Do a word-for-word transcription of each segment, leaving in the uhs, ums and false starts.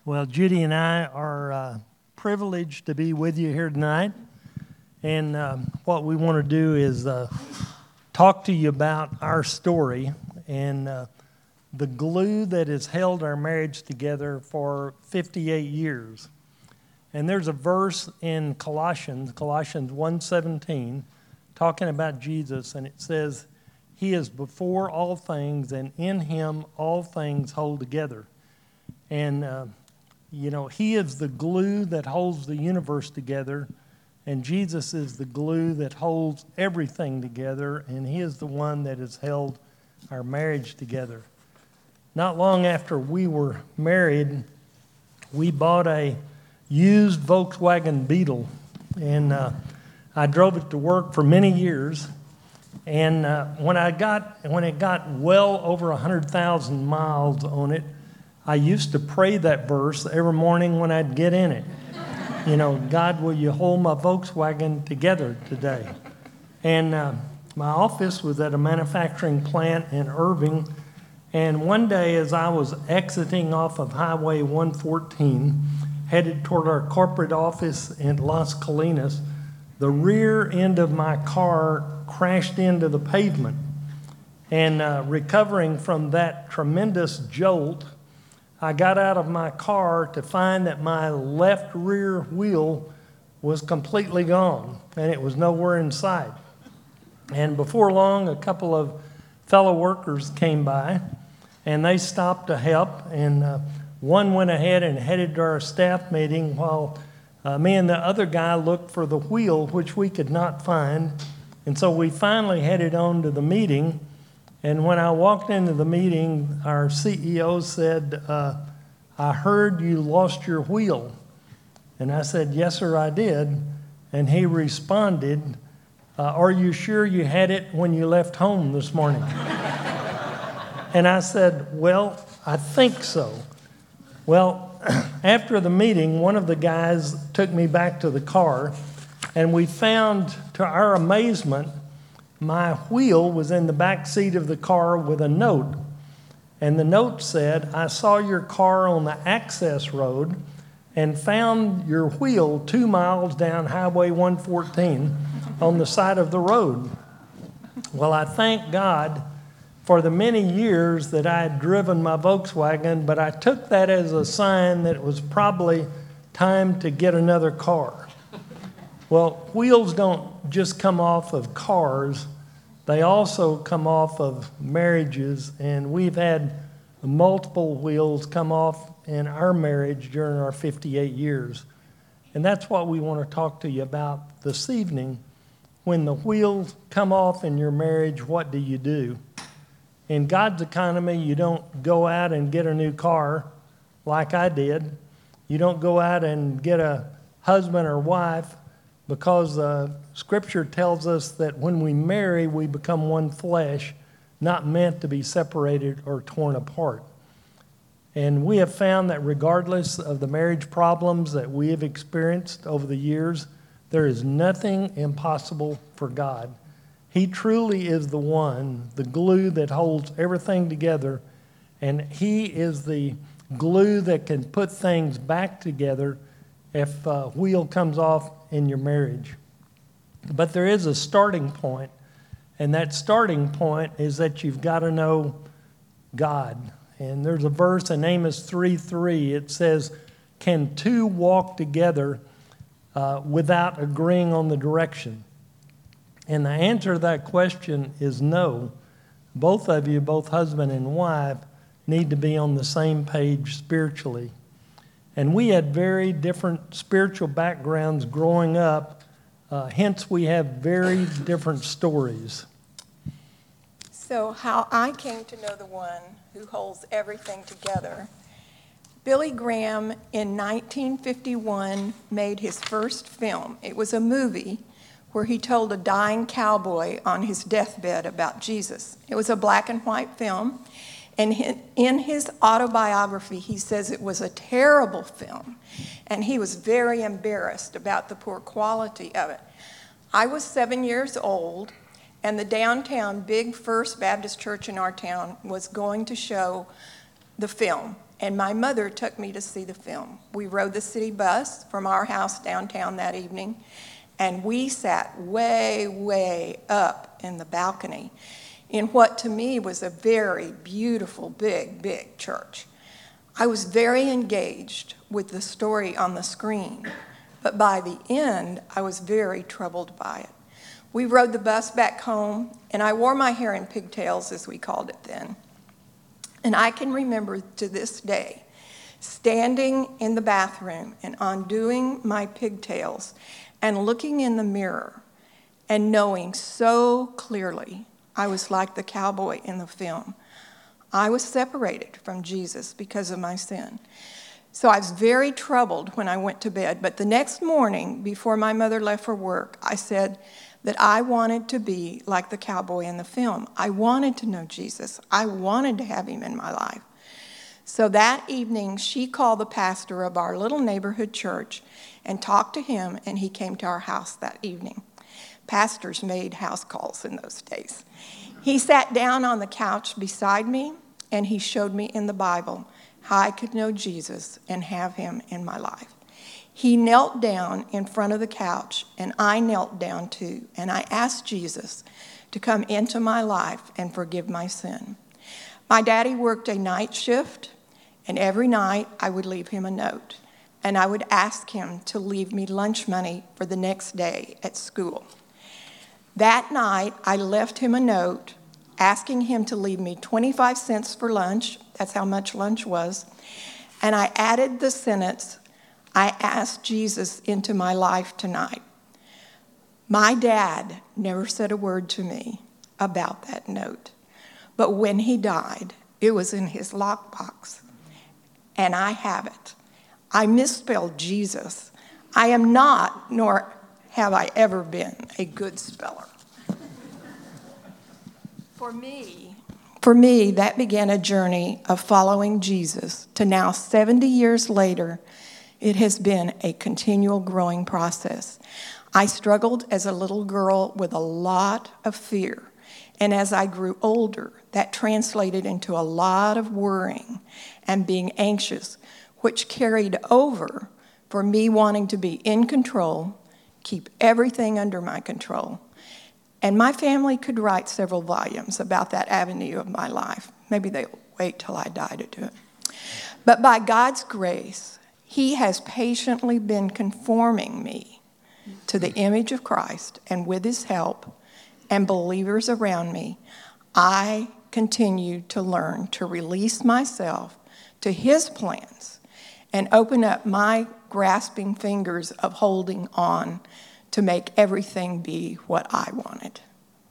Well, Judy and I are uh, privileged to be with you here tonight. And um, what we want to do is uh, talk to you about our story and uh, the glue that has held our marriage together for fifty-eight years. And there's a verse in Colossians, Colossians one seventeen, talking about Jesus, and it says, "He is before all things, and in him all things hold together." And, uh, you know, he is the glue that holds the universe together, and Jesus is the glue that holds everything together, and he is the one that has held our marriage together. Not long after we were married, we bought a used Volkswagen Beetle, and uh, I drove it to work for many years. And uh, when I got when it got well over one hundred thousand miles on it, I used to pray that verse every morning when I'd get in it. You know, God, will you hold my Volkswagen together today? And uh, my office was at a manufacturing plant in Irving. And one day as I was exiting off of Highway one fourteen, headed toward our corporate office in Las Colinas, the rear end of my car crashed into the pavement. And uh, recovering from that tremendous jolt, I got out of my car to find that my left rear wheel was completely gone, and it was nowhere in sight. And before long, a couple of fellow workers came by, and they stopped to help, and uh, one went ahead and headed to our staff meeting while uh, me and the other guy looked for the wheel, which we could not find. And so we finally headed on to the meeting. And when I walked into the meeting, our C E O said, uh, "I heard you lost your wheel." And I said, "Yes, sir, I did." And he responded, uh, "Are you sure you had it when you left home this morning?" And I said, "Well, I think so." Well, after the meeting, one of the guys took me back to the car, and we found, to our amazement, my wheel was in the back seat of the car with a note. And the note said, "I saw your car on the access road and found your wheel two miles down Highway one fourteen on the side of the road." Well, I thank God for the many years that I had driven my Volkswagen, but I took that as a sign that it was probably time to get another car. Well, wheels don't just come off of cars. They also come off of marriages, and we've had multiple wheels come off in our marriage during our fifty-eight years. And that's what we want to talk to you about this evening. When the wheels come off in your marriage, what do you do? In God's economy, you don't go out and get a new car like I did. You don't go out and get a husband or wife, because uh, Scripture tells us that when we marry, we become one flesh, not meant to be separated or torn apart. And we have found that regardless of the marriage problems that we have experienced over the years, there is nothing impossible for God. He truly is the one, the glue that holds everything together, and he is the glue that can put things back together if a wheel comes off in your marriage. But there is a starting point, and that starting point is that you've got to know God. And there's a verse in Amos three three. It says, "Can two walk together uh, without agreeing on the direction?" And the answer to that question is no. Both of you, both husband and wife, need to be on the same page spiritually. And we had very different spiritual backgrounds growing up, uh, hence we have very different stories. So how I came to know the one who holds everything together. Billy Graham in nineteen fifty-one made his first film. It was a movie where he told a dying cowboy on his deathbed about Jesus. It was a black and white film. And in his autobiography, he says it was a terrible film, and he was very embarrassed about the poor quality of it. I was seven years old, and the downtown big First Baptist Church in our town was going to show the film. and my mother took me to see the film. We rode the city bus from our house downtown that evening, and we sat way, way up in the balcony in what to me was a very beautiful, big, big church. I was very engaged with the story on the screen, but by the end, I was very troubled by it. We rode the bus back home, and I wore my hair in pigtails, as we called it then. And I can remember to this day standing in the bathroom and undoing my pigtails and looking in the mirror and knowing so clearly I was like the cowboy in the film. I was separated from Jesus because of my sin. So I was very troubled when I went to bed. But the next morning, before my mother left for work, I said that I wanted to be like the cowboy in the film. I wanted to know Jesus. I wanted to have him in my life. So that evening, she called the pastor of our little neighborhood church and talked to him, and he came to our house that evening. Pastors made house calls in those days. He sat down on the couch beside me, and he showed me in the Bible how I could know Jesus and have him in my life. He knelt down in front of the couch, and I knelt down too, and I asked Jesus to come into my life and forgive my sin. My daddy worked a night shift, and every night I would leave him a note, and I would ask him to leave me lunch money for the next day at school. That night, I left him a note asking him to leave me twenty-five cents for lunch. That's how much lunch was. And I added the sentence, I asked Jesus into my life tonight. My dad never said a word to me about that note. But when he died, it was in his lockbox. And I have it. I misspelled Jesus. I am not, nor have I ever been, a good speller. For me, for me, that began a journey of following Jesus to now seventy years later. It has been a continual growing process. I struggled as a little girl with a lot of fear. And as I grew older, that translated into a lot of worrying and being anxious, which carried over for me wanting to be in control, keep everything under my control. And my family could write several volumes about that avenue of my life. Maybe they'll wait till I die to do it. But by God's grace, he has patiently been conforming me to the image of Christ, and with his help and believers around me, I continue to learn to release myself to his plans and open up my grasping fingers of holding on to make everything be what I wanted.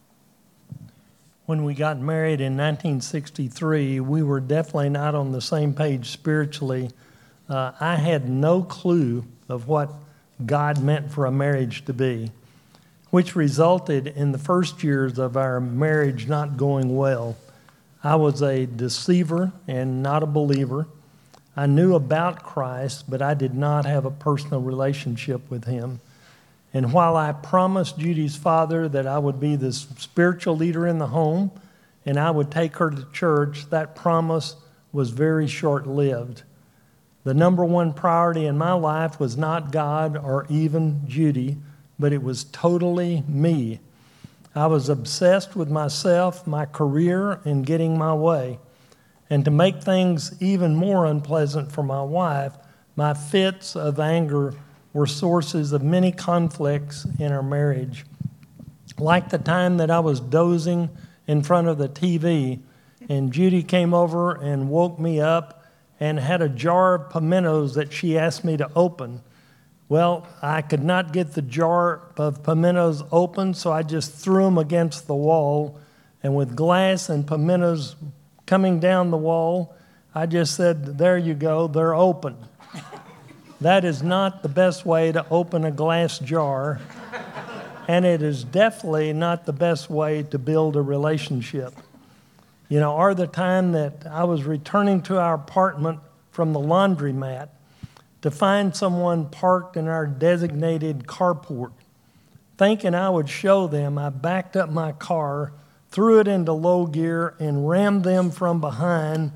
When we got married in nineteen sixty-three, we were definitely not on the same page spiritually. Uh, I had no clue of what God meant for a marriage to be, which resulted in the first years of our marriage not going well. I was a deceiver and not a believer. I knew about Christ, but I did not have a personal relationship with him. And while I promised Judy's father that I would be the spiritual leader in the home and I would take her to church, that promise was very short-lived. The number one priority in my life was not God or even Judy, but it was totally me. I was obsessed with myself, my career, and getting my way. And to make things even more unpleasant for my wife, my fits of anger were sources of many conflicts in our marriage. Like the time that I was dozing in front of the T V, and Judy came over and woke me up and had a jar of pimentos that she asked me to open. Well, I could not get the jar of pimentos open, so I just threw them against the wall. And with glass and pimentos coming down the wall, I just said, there you go, they're open. That is not the best way to open a glass jar, and it is definitely not the best way to build a relationship. You know, or the time that I was returning to our apartment from the laundromat to find someone parked in our designated carport. Thinking I would show them, I backed up my car, threw it into low gear, and rammed them from behind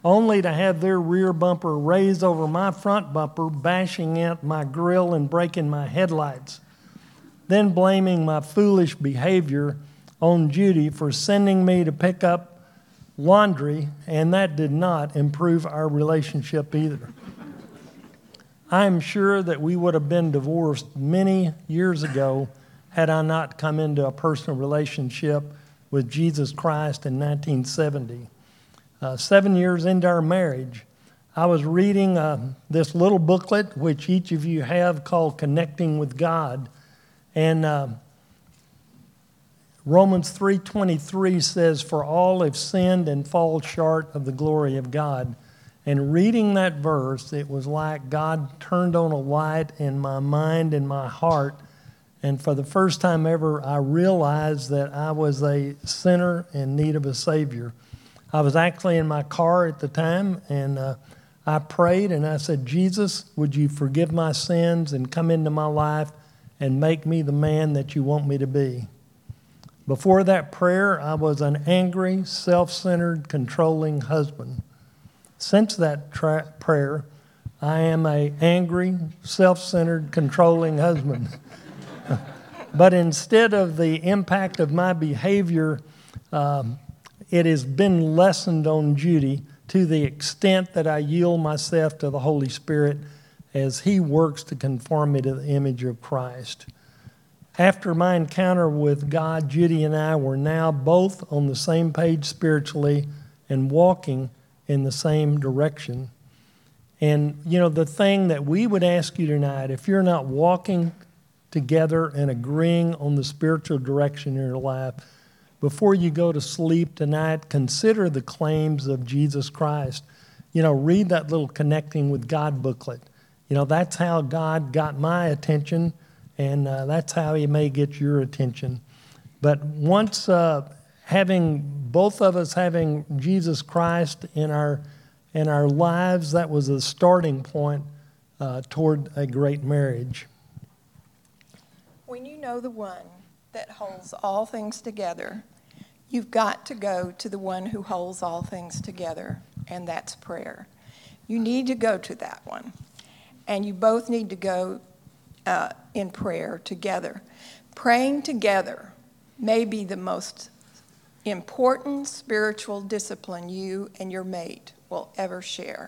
only to have their rear bumper raise over my front bumper, bashing out my grill and breaking my headlights, then blaming my foolish behavior on Judy for sending me to pick up laundry, and that did not improve our relationship either. I'm sure that we would have been divorced many years ago had I not come into a personal relationship with Jesus Christ in nineteen seventy. Uh, seven years into our marriage, I was reading uh, this little booklet, which each of you have, called Connecting with God. And uh, Romans three twenty-three says, "For all have sinned and fall short of the glory of God." And reading that verse, it was like God turned on a light in my mind and my heart. And for the first time ever, I realized that I was a sinner in need of a Savior. I was actually in my car at the time, and uh, I prayed and I said, "Jesus, would you forgive my sins and come into my life and make me the man that you want me to be?" Before that prayer, I was an angry, self-centered, controlling husband. Since that tra- prayer, I am an angry, self-centered, controlling husband. But instead of the impact of my behavior, um, it has been lessened on Judy to the extent that I yield myself to the Holy Spirit as He works to conform me to the image of Christ. After my encounter with God, Judy and I were now both on the same page spiritually and walking in the same direction. And, you know, the thing that we would ask you tonight, if you're not walking together and agreeing on the spiritual direction in your life, before you go to sleep tonight, consider the claims of Jesus Christ. You know, read that little Connecting with God booklet. You know, that's how God got my attention, and uh, that's how He may get your attention. But once uh, having, both of us having Jesus Christ in our in our lives, that was a starting point uh, toward a great marriage. When you know the one that holds all things together, you've got to go to the one who holds all things together, and that's prayer. You need to go to that one, and you both need to go uh, in prayer together. Praying together may be the most important spiritual discipline you and your mate will ever share.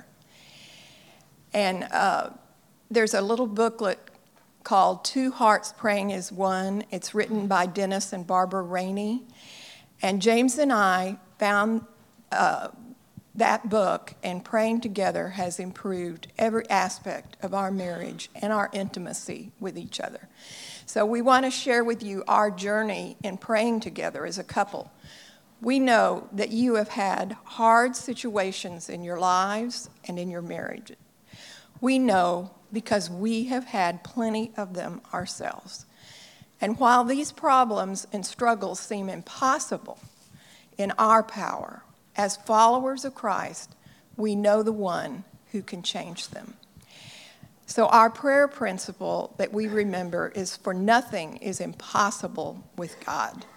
And uh, there's a little booklet called Two Hearts Praying as One. It's written by Dennis and Barbara Rainey. And James and I found uh, that book, and praying together has improved every aspect of our marriage and our intimacy with each other. So we want to share with you our journey in praying together as a couple. We know that you have had hard situations in your lives and in your marriage. We know because we have had plenty of them ourselves. And while these problems and struggles seem impossible in our power, as followers of Christ, we know the one who can change them. So our prayer principle that we remember is, for nothing is impossible with God.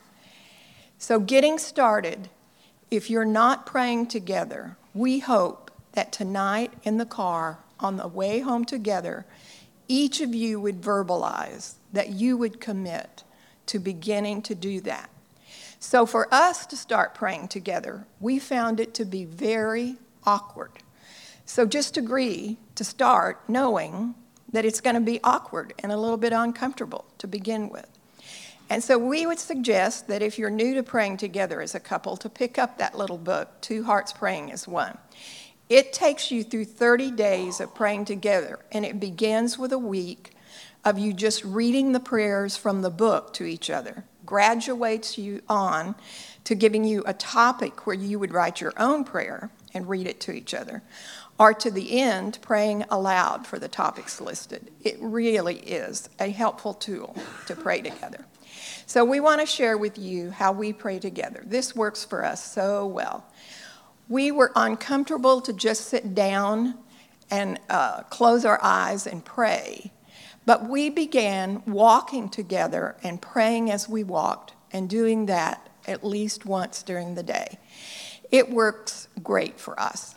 So getting started, if you're not praying together, we hope that tonight in the car, on the way home together, each of you would verbalize that you would commit to beginning to do that. So for us to start praying together, we found it to be very awkward. So just agree to start knowing that it's going to be awkward and a little bit uncomfortable to begin with. And so we would suggest that if you're new to praying together as a couple, to pick up that little book, Two Hearts Praying as One. It takes you through thirty days of praying together, and it begins with a week of you just reading the prayers from the book to each other, graduates you on to giving you a topic where you would write your own prayer and read it to each other, or to the end, praying aloud for the topics listed. It really is a helpful tool to pray together. So we want to share with you how we pray together. This works for us so well. We were uncomfortable to just sit down and uh, close our eyes and pray, but we began walking together and praying as we walked, and doing that at least once during the day. It works great for us.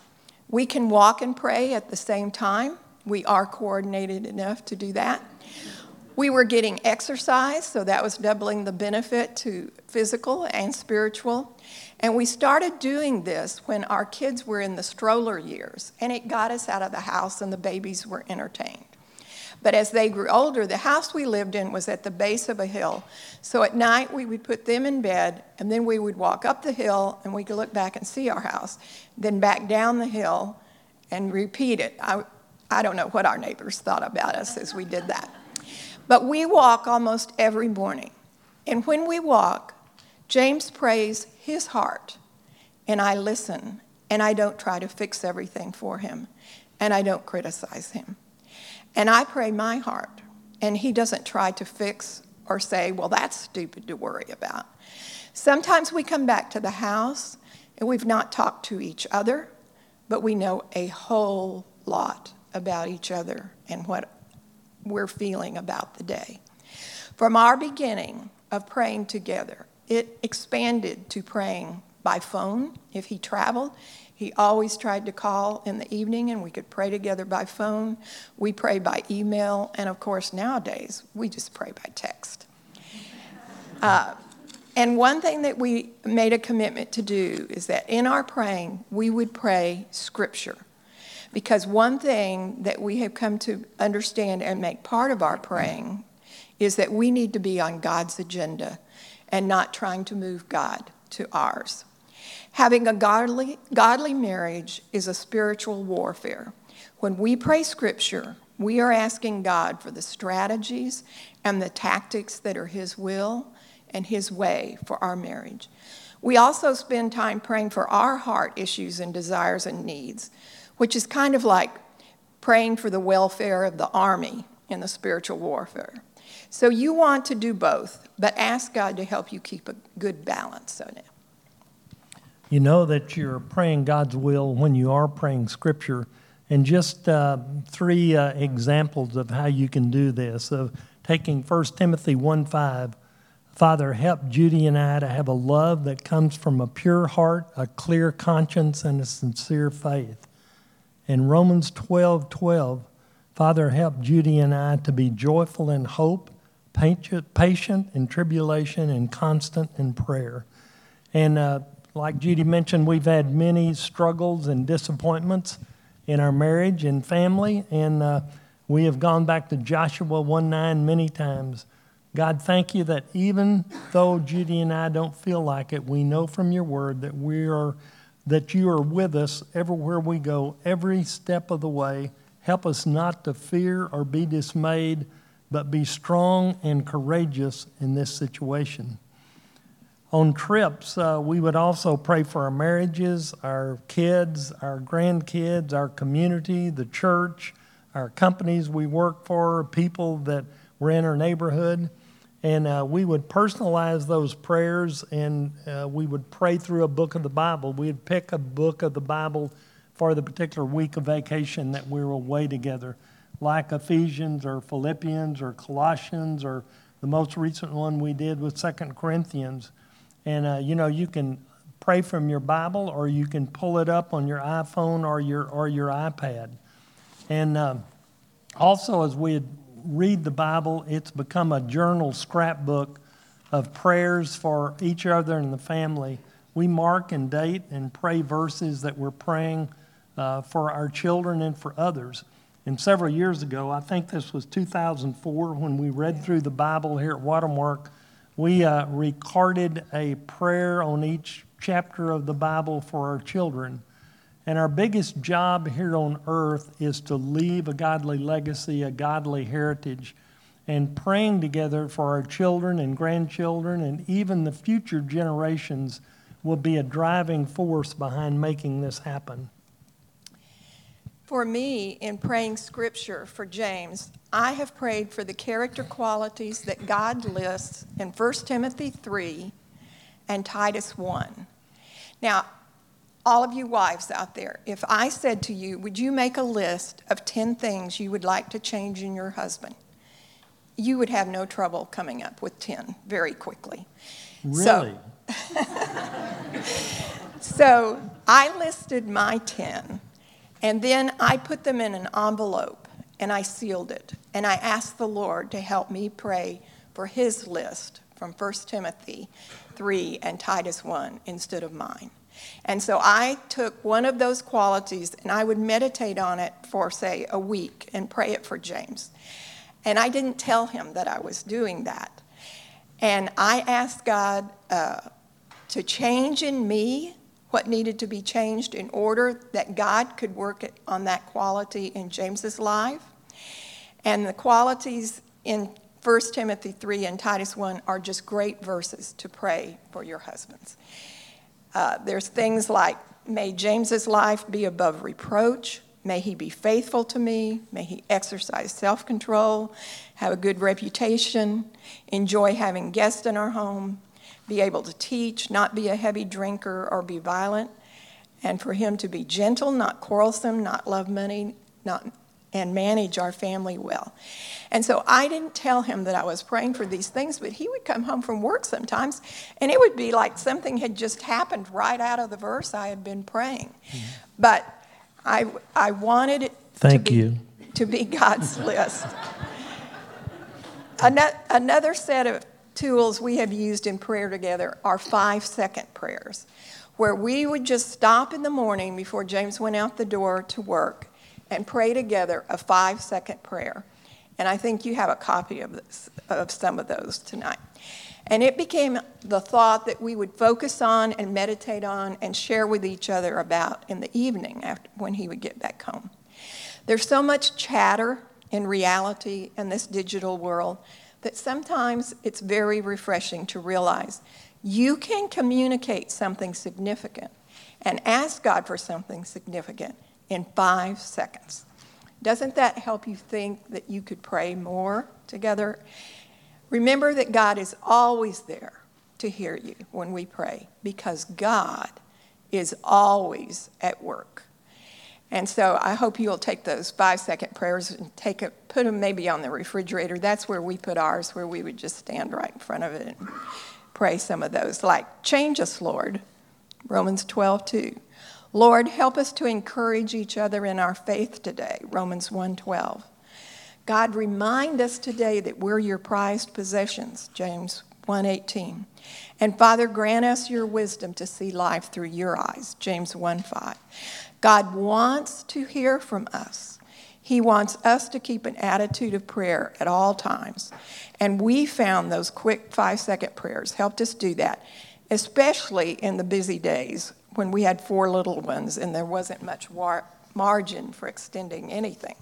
We can walk and pray at the same time. We are coordinated enough to do that. We were getting exercise, so that was doubling the benefit to physical and spiritual. And we started doing this when our kids were in the stroller years, and it got us out of the house and the babies were entertained. But as they grew older, the house we lived in was at the base of a hill. So at night we would put them in bed, and then we would walk up the hill and we could look back and see our house, then back down the hill and repeat it. I, I don't know what our neighbors thought about us as we did that. But we walk almost every morning. And when we walk, James prays his heart, and I listen, and I don't try to fix everything for him, and I don't criticize him. And I pray my heart, and he doesn't try to fix or say, well, that's stupid to worry about. Sometimes we come back to the house, and we've not talked to each other, but we know a whole lot about each other and what we're feeling about the day. From our beginning of praying together, it expanded to praying by phone. If he traveled, he always tried to call in the evening and we could pray together by phone. We pray by email, and of course nowadays we just pray by text. Uh, and one thing that we made a commitment to do is that in our praying we would pray scripture. Because one thing that we have come to understand and make part of our praying is that we need to be on God's agenda and not trying to move God to ours. Having a godly, godly marriage is a spiritual warfare. When we pray scripture, we are asking God for the strategies and the tactics that are his will and his way for our marriage. We also spend time praying for our heart issues and desires and needs, which is kind of like praying for the welfare of the army in the spiritual warfare. So you want to do both, but ask God to help you keep a good balance on it. You know that you're praying God's will when you are praying Scripture. And just uh, three uh, examples of how you can do this. Of taking First Timothy one five, Father, help Judy and I to have a love that comes from a pure heart, a clear conscience, and a sincere faith. In Romans twelve twelve, Father, help Judy and I to be joyful in hope, patient in tribulation, and constant in prayer. And uh, like Judy mentioned, we've had many struggles and disappointments in our marriage and family, and uh, we have gone back to Joshua one nine many times. God, thank you that even though Judy and I don't feel like it, we know from your word that we are, that you are with us everywhere we go, every step of the way. Help us not to fear or be dismayed, but be strong and courageous in this situation. On trips, uh, we would also pray for our marriages, our kids, our grandkids, our community, the church, our companies we work for, people that were in our neighborhood. And uh, we would personalize those prayers, and uh, we would pray through a book of the Bible. We'd pick a book of the Bible for the particular week of vacation that we were away together, like Ephesians or Philippians or Colossians, or the most recent one we did was Second Corinthians. And, uh, you know, you can pray from your Bible, or you can pull it up on your iPhone or your or your iPad. And uh, also, as we read the Bible, it's become a journal scrapbook of prayers for each other and the family. We mark and date and pray verses that we're praying uh, for our children and for others. And several years ago, I think this was two thousand four, when we read through the Bible here at Watermark, we uh, recorded a prayer on each chapter of the Bible for our children. And our biggest job here on earth is to leave a godly legacy, a godly heritage, and praying together for our children and grandchildren and even the future generations will be a driving force behind making this happen. For me, in praying scripture for James, I have prayed for the character qualities that God lists in First Timothy three and Titus one. Now, all of you wives out there, if I said to you, would you make a list of ten things you would like to change in your husband? You would have no trouble coming up with ten very quickly. Really? So, so I listed my ten. And then I put them in an envelope and I sealed it. And I asked the Lord to help me pray for his list from First Timothy three and Titus one instead of mine. And so I took one of those qualities and I would meditate on it for, say, a week and pray it for James. And I didn't tell him that I was doing that. And I asked God uh, to change in me what needed to be changed in order that God could work it on that quality in James's life. And the qualities in First Timothy three and Titus one are just great verses to pray for your husbands. Uh, there's things like, may James's life be above reproach. May he be faithful to me. May he exercise self-control, have a good reputation, enjoy having guests in our home, be able to teach, not be a heavy drinker or be violent, and for him to be gentle, not quarrelsome, not love money, not and manage our family well. And so I didn't tell him that I was praying for these things, but he would come home from work sometimes, and it would be like something had just happened right out of the verse I had been praying. Mm-hmm. But I, I wanted it Thank to, be, you. to be God's list. Another, another set of tools we have used in prayer together are five-second prayers, where we would just stop in the morning before James went out the door to work and pray together a five-second prayer. And I think you have a copy of this, of some of those tonight. And it became the thought that we would focus on and meditate on and share with each other about in the evening after, when he would get back home. There's so much chatter in reality in this digital world that sometimes it's very refreshing to realize you can communicate something significant and ask God for something significant in five seconds. Doesn't that help you think that you could pray more together? Remember that God is always there to hear you when we pray, because God is always at work. And so I hope you'll take those five-second prayers and take it, put them maybe on the refrigerator. That's where we put ours, where we would just stand right in front of it and pray some of those. Like, change us, Lord, Romans twelve two. Lord, help us to encourage each other in our faith today, Romans one twelve. God, remind us today that we're your prized possessions, James one eighteen. And Father, grant us your wisdom to see life through your eyes, James one five. God wants to hear from us. He wants us to keep an attitude of prayer at all times. And we found those quick five-second prayers helped us do that, especially in the busy days when we had four little ones and there wasn't much war- margin for extending anything.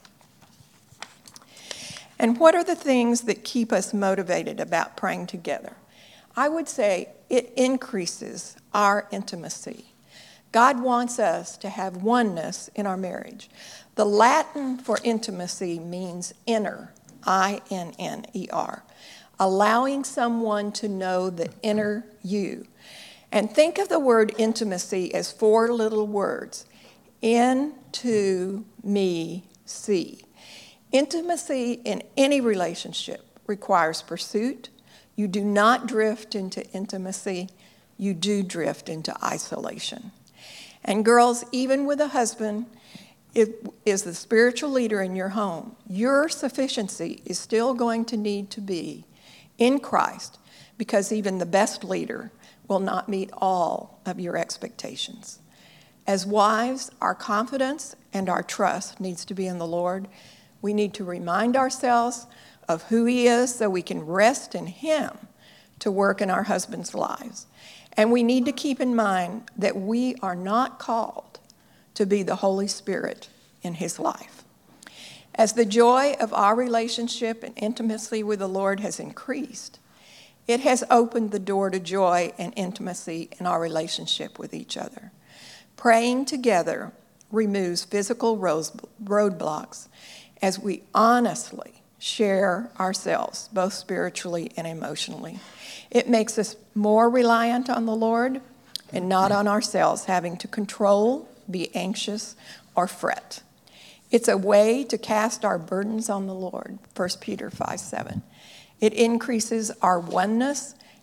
And what are the things that keep us motivated about praying together? I would say it increases our intimacy. God wants us to have oneness in our marriage. The Latin for intimacy means inner, I N N E R, allowing someone to know the inner you. And think of the word intimacy as four little words, in, to, me, see. Intimacy in any relationship requires pursuit. You do not drift into intimacy. You do drift into isolation. And girls, even with a husband, it is the spiritual leader in your home, your sufficiency is still going to need to be in Christ, because even the best leader will not meet all of your expectations. As wives, our confidence and our trust needs to be in the Lord. We need to remind ourselves of who he is so we can rest in him to work in our husbands' lives. And we need to keep in mind that we are not called to be the Holy Spirit in his life. As the joy of our relationship and intimacy with the Lord has increased, it has opened the door to joy and intimacy in our relationship with each other. Praying together removes physical roadblocks as we honestly share ourselves, both spiritually and emotionally. It makes us more reliant on the Lord and not on ourselves, having to control, be anxious, or fret. It's a way to cast our burdens on the Lord, First Peter five seven. It increases our oneness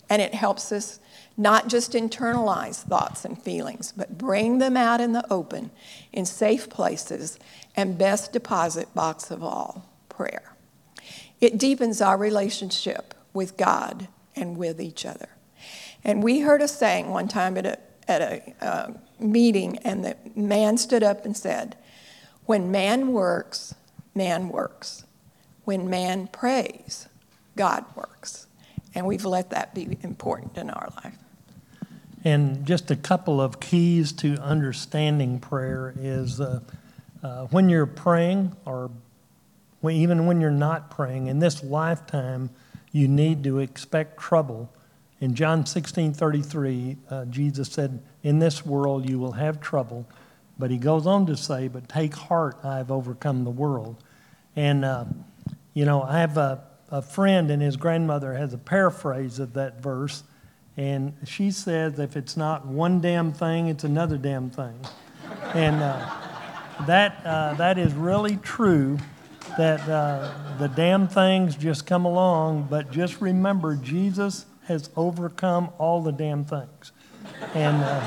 And it helps us not just internalize thoughts and feelings, but bring them out in the open, in safe places, and best deposit box of all, prayer. It deepens our relationship with God and with each other. And we heard a saying one time at a, at a uh, meeting, and the man stood up and said, "When man works, man works. When man prays, God works." And we've let that be important in our life. And just a couple of keys to understanding prayer is uh, uh, when you're praying, or when, even when you're not praying, in this lifetime, you need to expect trouble. In John sixteen thirty-three, uh, Jesus said, "In this world you will have trouble." But he goes on to say, "But take heart, I have overcome the world." And, uh, you know, I have a, a friend, and his grandmother has a paraphrase of that verse. And she says, if it's not one damn thing, it's another damn thing. And uh, that uh, that is really true, that uh, the damn things just come along, but just remember, Jesus has overcome all the damn things. And uh,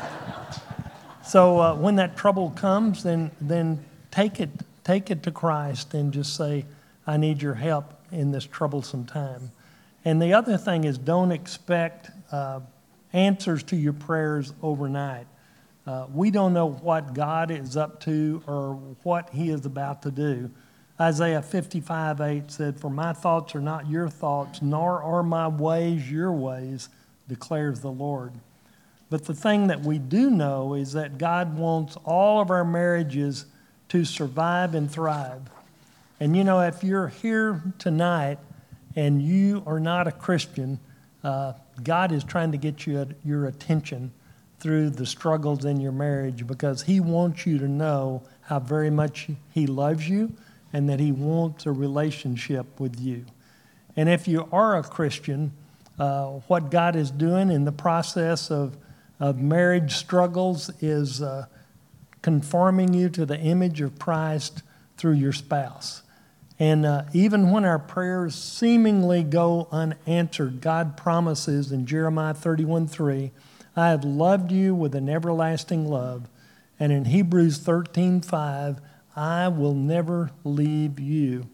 so uh, when that trouble comes, then then take it, take it to Christ and just say, "I need your help in this troublesome time." And the other thing is, don't expect uh, answers to your prayers overnight. Uh, we don't know what God is up to or what he is about to do. Isaiah fifty-five eight said, "For my thoughts are not your thoughts, nor are my ways your ways, declares the Lord." But the thing that we do know is that God wants all of our marriages to survive and thrive. And you know, if you're here tonight and you are not a Christian, uh, God is trying to get you, your attention through the struggles in your marriage, because he wants you to know how very much he loves you and that he wants a relationship with you. And if you are a Christian, uh, what God is doing in the process of, of marriage struggles is uh, conforming you to the image of Christ through your spouse. And uh, even when our prayers seemingly go unanswered, God promises in Jeremiah thirty-one three, "I have loved you with an everlasting love." And in Hebrews thirteen five, "I will never leave you."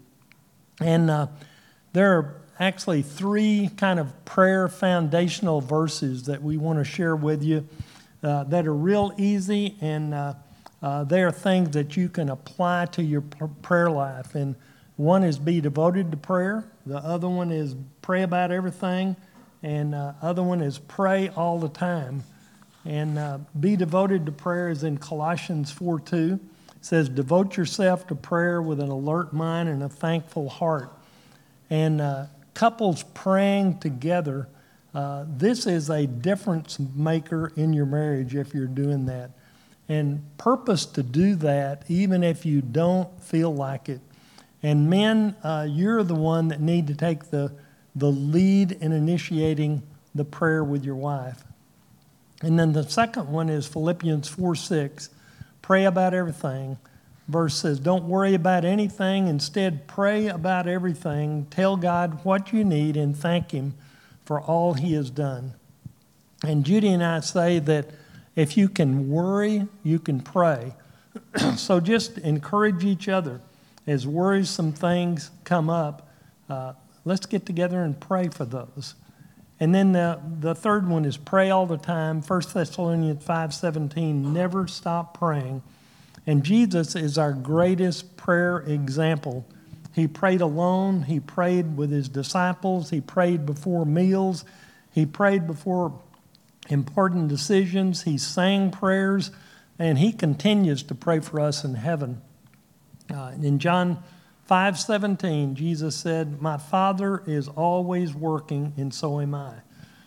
And uh, there are actually three kind of prayer foundational verses that we want to share with you uh, that are real easy, and uh, uh, they are things that you can apply to your pr- prayer life. And one is be devoted to prayer. The other one is pray about everything. And the uh, other one is pray all the time. And uh, be devoted to prayer is in Colossians four two. It says, "Devote yourself to prayer with an alert mind and a thankful heart." And uh, couples praying together, uh, this is a difference maker in your marriage if you're doing that. And purpose to do that even if you don't feel like it. And men, uh, you're the one that need to take the, the lead in initiating the prayer with your wife. And then the second one is Philippians four six. Pray about everything. Verse says, "Don't worry about anything. Instead, pray about everything. Tell God what you need and thank him for all he has done." And Judy and I say that if you can worry, you can pray. So just encourage each other. As worrisome things come up, uh, let's get together and pray for those. And then the, the third one is pray all the time. First Thessalonians five seventeen, "Never stop praying." And Jesus is our greatest prayer example. He prayed alone. He prayed with his disciples. He prayed before meals. He prayed before important decisions. He sang prayers. And he continues to pray for us in heaven. Uh, in John five seventeen, Jesus said, "My Father is always working, and so am I."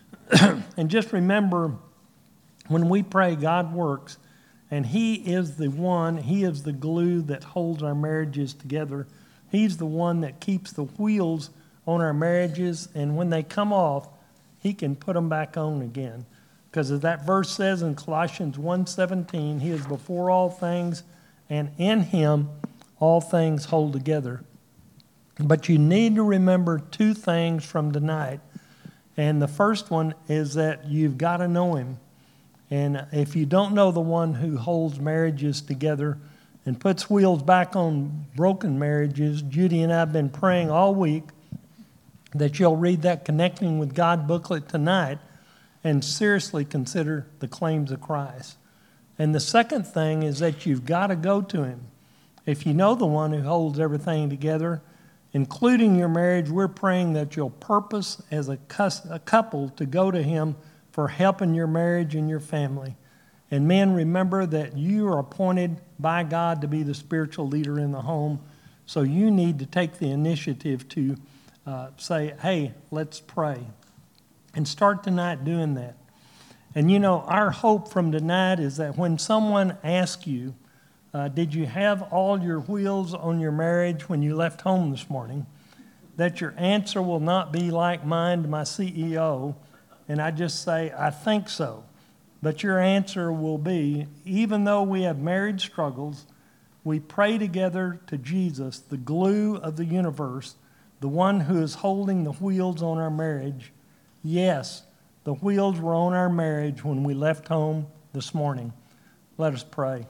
And just remember, when we pray, God works, and he is the one, he is the glue that holds our marriages together. He's the one that keeps the wheels on our marriages, and when they come off, he can put them back on again. Because as that verse says in Colossians one seventeen, he is before all things, and in him all things hold together. But you need to remember two things from tonight. And the first one is that you've got to know him. And if you don't know the one who holds marriages together and puts wheels back on broken marriages, Judy and I have been praying all week that you'll read that Connecting with God booklet tonight and seriously consider the claims of Christ. And the second thing is that you've got to go to him. If you know the one who holds everything together, including your marriage, we're praying that you'll purpose as a, cus- a couple to go to him for help in your marriage and your family. And men, remember that you are appointed by God to be the spiritual leader in the home. So you need to take the initiative to uh, say, hey, let's pray. And start tonight doing that. And you know, our hope from tonight is that when someone asks you, uh, did you have all your wheels on your marriage when you left home this morning, that your answer will not be like mine to my C E O, and I just say, I think so. But your answer will be, even though we have marriage struggles, we pray together to Jesus, the glue of the universe, the one who is holding the wheels on our marriage. Yes, the wheels were on our marriage when we left home this morning. Let us pray.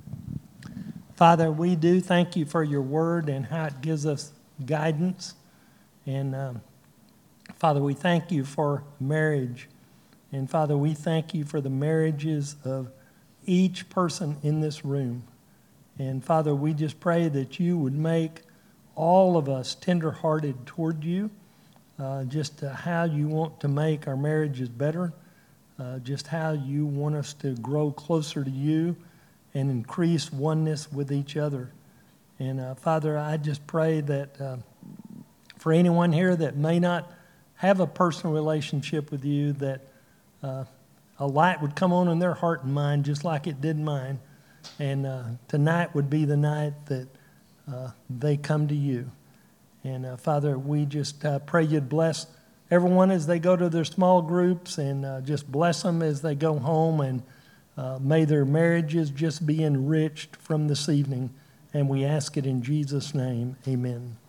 Father, we do thank you for your word and how it gives us guidance. And um, Father, we thank you for marriage. And Father, we thank you for the marriages of each person in this room. And Father, we just pray that you would make all of us tenderhearted toward you, uh, just uh, how you want to make our marriages better, uh, just how you want us to grow closer to you and increase oneness with each other. And uh, Father, I just pray that uh, for anyone here that may not have a personal relationship with you, that uh, a light would come on in their heart and mind just like it did mine. And uh, tonight would be the night that uh, they come to you. And uh, Father, we just uh, pray you'd bless everyone as they go to their small groups, and uh, just bless them as they go home. And uh, may their marriages just be enriched from this evening. And we ask it in Jesus' name. Amen.